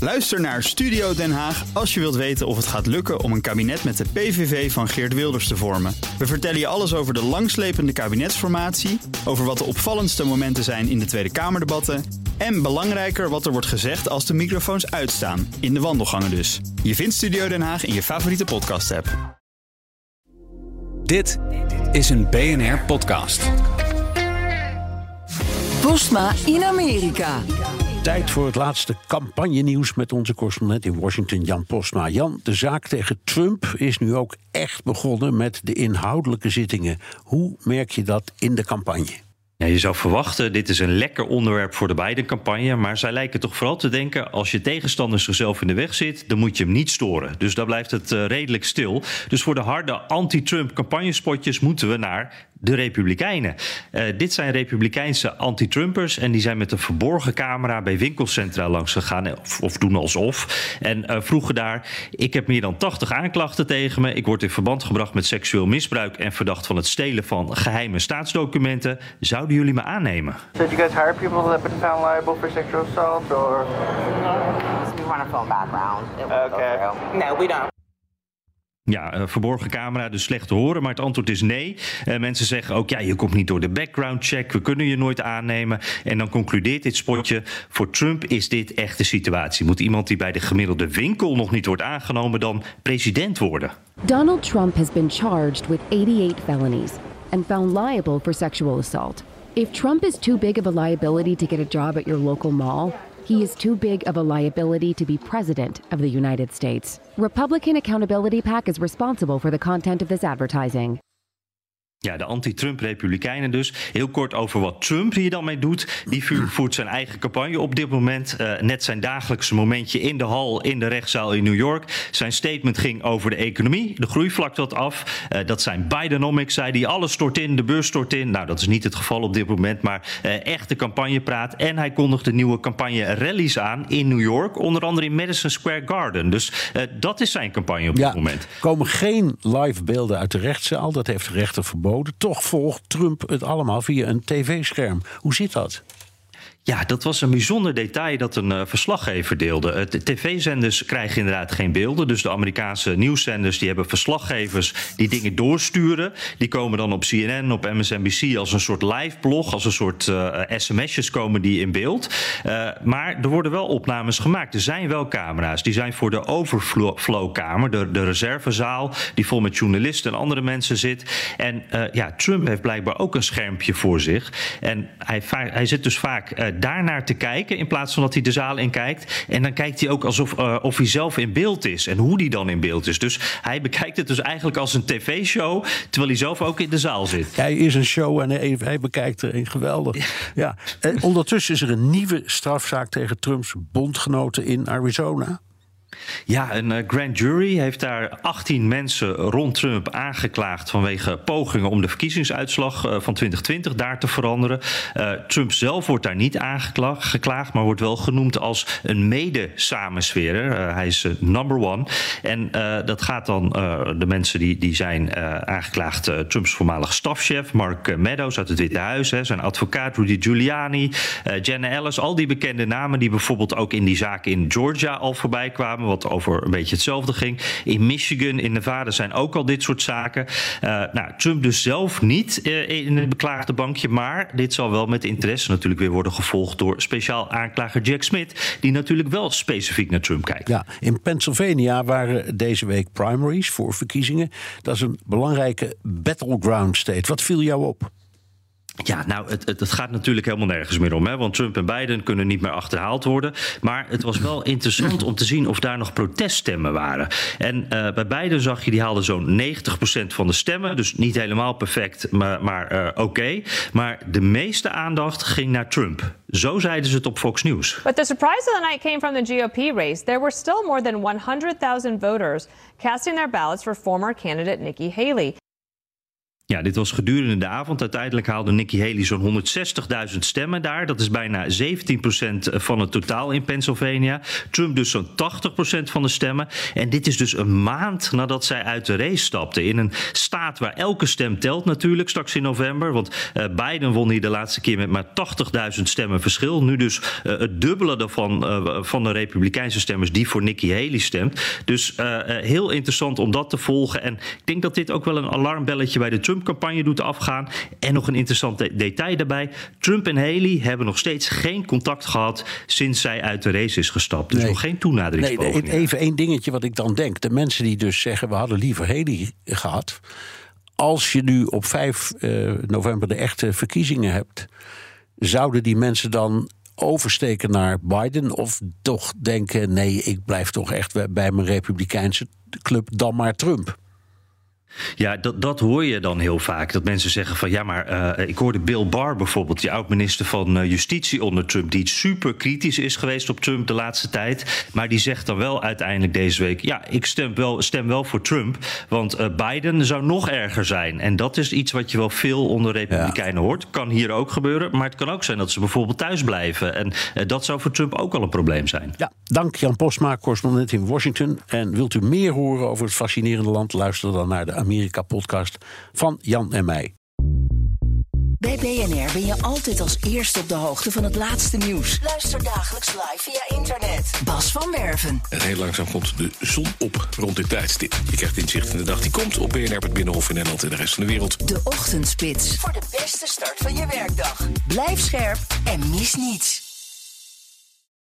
Luister naar Studio Den Haag als je wilt weten of het gaat lukken om een kabinet met de PVV van Geert Wilders te vormen. We vertellen je alles over de langslepende kabinetsformatie, over wat de opvallendste momenten zijn in de Tweede Kamerdebatten en belangrijker wat er wordt gezegd als de microfoons uitstaan, in de wandelgangen dus. Je vindt Studio Den Haag in je favoriete podcast-app. Dit is een BNR-podcast. Postma in Amerika. Tijd voor het laatste campagnenieuws met onze correspondent in Washington, Jan Postma. Jan, de zaak tegen Trump is nu ook echt begonnen met de inhoudelijke zittingen. Hoe merk je dat in de campagne? Ja, je zou verwachten, dit is een lekker onderwerp voor de Biden-campagne, maar zij lijken toch vooral te denken, als je tegenstander zichzelf in de weg zit, dan moet je hem niet storen. Dus daar blijft het redelijk stil. Dus voor de harde anti-Trump campagnespotjes moeten we naar de Republikeinen. Dit zijn Republikeinse anti-Trumpers en die zijn met een verborgen camera bij winkelcentra langs gegaan, of doen alsof. En vroegen daar, ik heb meer dan 80 aanklachten tegen me, ik word in verband gebracht met seksueel misbruik en verdacht van het stelen van geheime staatsdocumenten. Zouden jullie me aannemen? Did you guys hire people that have been found liable for sexual assault or? We run a phone background. Okay. No, we don't. Ja, verborgen camera, dus slecht te horen, maar het antwoord is nee. Mensen zeggen ook, ja, je komt niet door de background check, we kunnen je nooit aannemen. En dan concludeert dit spotje, voor Trump is dit echt de situatie. Moet iemand die bij de gemiddelde winkel nog niet wordt aangenomen dan president worden? Donald Trump has been charged with 88 felonies and found liable for sexual assault. If Trump is too big of a liability to get a job at your local mall, he is too big of a liability to be president of the United States. Republican Accountability PAC is responsible for the content of this advertising. Ja, de anti-Trump-republikeinen dus. Heel kort over wat Trump hier dan mee doet. Die voert zijn eigen campagne op dit moment. Net zijn dagelijkse momentje in de hal in de rechtszaal in New York. Zijn statement ging over de economie. De groei vlakt wat af. Dat zijn Bidenomics, zei hij. Alles stort in, de beurs stort in. Nou, dat is niet het geval op dit moment, maar echte campagnepraat. En hij kondigde nieuwe campagne-rallies aan in New York. Onder andere in Madison Square Garden. Dus dat is zijn campagne op dit moment. Er komen geen live beelden uit de rechtszaal. Dat heeft de rechter verboden. Toch volgt Trump het allemaal via een tv-scherm. Hoe zit dat? Ja, dat was een bijzonder detail dat een verslaggever deelde. De tv-zenders krijgen inderdaad geen beelden. Dus de Amerikaanse nieuwszenders die hebben verslaggevers die dingen doorsturen. Die komen dan op CNN, op MSNBC als een soort live blog. Als een soort sms'jes komen die in beeld. Maar er worden wel opnames gemaakt. Er zijn wel camera's. Die zijn voor de overflow-kamer, de reservezaal, die vol met journalisten en andere mensen zit. En Trump heeft blijkbaar ook een schermpje voor zich. En hij zit dus vaak daarnaar te kijken in plaats van dat hij de zaal in kijkt. En dan kijkt hij ook alsof of hij zelf in beeld is en hoe hij dan in beeld is. Dus hij bekijkt het dus eigenlijk als een tv-show, terwijl hij zelf ook in de zaal zit. Hij is een show en hij bekijkt er een geweldig. Ja. En ondertussen is er een nieuwe strafzaak tegen Trumps bondgenoten in Arizona. Ja, een grand jury heeft daar 18 mensen rond Trump aangeklaagd vanwege pogingen om de verkiezingsuitslag van 2020 daar te veranderen. Trump zelf wordt daar niet aangeklaagd, maar wordt wel genoemd als een mede-samensweerder. Hij is number one. En dat gaat dan de mensen die zijn aangeklaagd. Trumps voormalig stafchef, Mark Meadows uit het Witte Huis, zijn advocaat Rudy Giuliani, Jenna Ellis, al die bekende namen die bijvoorbeeld ook in die zaak in Georgia al voorbij kwamen, wat over een beetje hetzelfde ging. In Michigan, in Nevada zijn ook al dit soort zaken. Trump dus zelf niet in het beklaagde bankje, maar dit zal wel met interesse natuurlijk weer worden gevolgd door speciaal aanklager Jack Smith, die natuurlijk wel specifiek naar Trump kijkt. Ja, in Pennsylvania waren deze week primaries voor verkiezingen. Dat is een belangrijke battleground state. Wat viel jou op? Ja, nou, het gaat natuurlijk helemaal nergens meer om, hè? Want Trump en Biden kunnen niet meer achterhaald worden. Maar het was wel interessant om te zien of daar nog proteststemmen waren. En bij Biden zag je, die haalde zo'n 90% van de stemmen. Dus niet helemaal perfect, maar oké. Maar de meeste aandacht ging naar Trump. Zo zeiden ze het op Fox News. But the surprise of the night came from the GOP race. There were still more than 100,000 voters casting their ballots for former candidate Nikki Haley. Ja, dit was gedurende de avond. Uiteindelijk haalde Nikki Haley zo'n 160.000 stemmen daar. Dat is bijna 17% van het totaal in Pennsylvania. Trump dus zo'n 80% van de stemmen. En dit is dus een maand nadat zij uit de race stapte. In een staat waar elke stem telt natuurlijk, straks in november. Want Biden won hier de laatste keer met maar 80.000 stemmen verschil. Nu dus het dubbele daarvan van de Republikeinse stemmers die voor Nikki Haley stemt. Dus heel interessant om dat te volgen. En ik denk dat dit ook wel een alarmbelletje bij de Trump-campagne doet afgaan. En nog een interessant detail daarbij. Trump en Haley hebben nog steeds geen contact gehad sinds zij uit de race is gestapt. Dus nog geen toenaderingspogingen. Nee, even één dingetje wat ik dan denk. De mensen die dus zeggen, we hadden liever Haley gehad. Als je nu op 5 november de echte verkiezingen hebt, zouden die mensen dan oversteken naar Biden of toch denken, nee, ik blijf toch echt bij mijn Republikeinse club, dan maar Trump? Ja, dat hoor je dan heel vaak. Dat mensen zeggen van ja, maar ik hoorde Bill Barr bijvoorbeeld, die oud-minister van Justitie onder Trump, die super kritisch is geweest op Trump de laatste tijd. Maar die zegt dan wel uiteindelijk deze week, ja, ik stem wel voor Trump. Want Biden zou nog erger zijn. En dat is iets wat je wel veel onder Republikeinen hoort. Kan hier ook gebeuren. Maar het kan ook zijn dat ze bijvoorbeeld thuis blijven. En dat zou voor Trump ook al een probleem zijn. Ja, dank Jan Postma, correspondent in Washington. En wilt u meer horen over het fascinerende land? Luister dan naar de Amerika-podcast van Jan en mij. Bij BNR ben je altijd als eerste op de hoogte van het laatste nieuws. Luister dagelijks live via internet. Bas van Werven. En heel langzaam komt de zon op rond dit tijdstip. Je krijgt inzicht in de dag die komt op BNR, het Binnenhof in Nederland en de rest van de wereld. De Ochtendspits. Voor de beste start van je werkdag. Blijf scherp en mis niets.